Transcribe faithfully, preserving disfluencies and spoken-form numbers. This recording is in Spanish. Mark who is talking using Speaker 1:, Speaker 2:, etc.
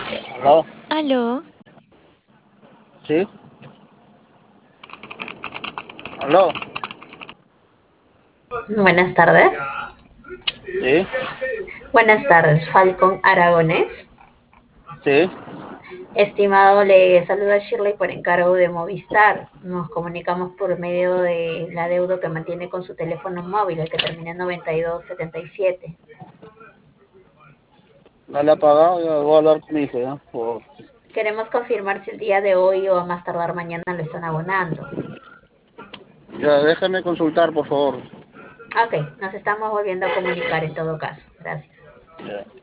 Speaker 1: ¿Aló?
Speaker 2: Aló,
Speaker 1: ¿Sí? ¿Aló?
Speaker 3: Buenas tardes.
Speaker 1: ¿Sí?
Speaker 3: Buenas tardes, Falcon Aragonés.
Speaker 1: ¿Sí?
Speaker 3: Estimado, le saluda Shirley por encargo de Movistar. Nos comunicamos por medio de la deuda que mantiene con su teléfono móvil, el que termina en noventa y dos setenta y siete.
Speaker 1: ¿No le ha pagado? Ya voy a hablar con mi hijo, ¿ya? Por...
Speaker 3: Queremos confirmar si el día de hoy o a más tardar mañana lo están abonando.
Speaker 1: Ya, déjame consultar, por favor.
Speaker 3: Ok, nos estamos volviendo a comunicar en todo caso. Gracias.
Speaker 1: Ya.